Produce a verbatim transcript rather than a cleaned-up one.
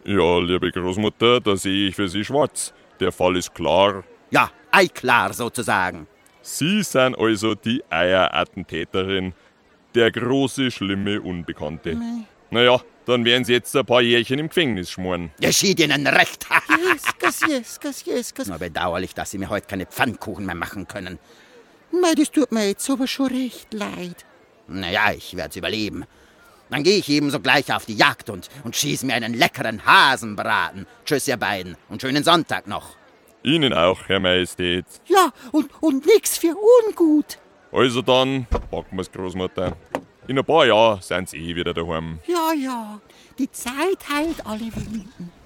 Ja, liebe Großmutter, da sehe ich für Sie schwarz. Der Fall ist klar. Ja, eiklar sozusagen. Sie sind also die Eierattentäterin. Der große, schlimme Unbekannte. Nee. Naja, dann werden Sie jetzt ein paar Jährchen im Gefängnis schmoren. Geschieht Ihnen recht. Jeskas, jeskas, jeskas. Nur bedauerlich, dass Sie mir heute keine Pfannkuchen mehr machen können. Mei, das tut mir jetzt aber schon recht leid. Naja, ich werd's überleben. Dann gehe ich eben sogleich auf die Jagd und, und schieß mir einen leckeren Hasenbraten. Tschüss, ihr beiden, und schönen Sonntag noch. Ihnen auch, Herr Majestät. Ja, und, und nix für ungut. Also dann, packen wir's, Großmutter. In ein paar Jahren sind Sie eh wieder daheim. Ja, ja, die Zeit heilt alle Wunden.